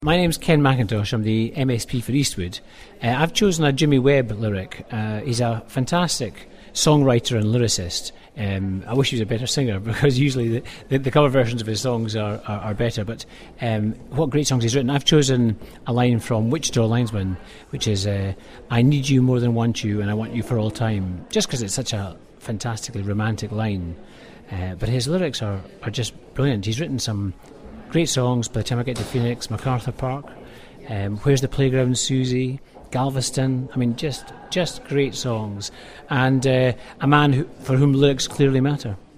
My name's Ken McIntosh. I'm the MSP for Eastwood. I've chosen a Jimmy Webb lyric. He's a fantastic songwriter and lyricist. I wish he was a better singer because usually the cover versions of his songs are better. But what great songs he's written. I've chosen a line from Wichita Linesman, which is, I need you more than want you and I want you for all time. Just because it's such a fantastically romantic line. But his lyrics are just brilliant. He's written some great songs. By the time I get to Phoenix, MacArthur Park, Where's the Playground, Susie, Galveston. I mean, just great songs, and a man for whom lyrics clearly matter.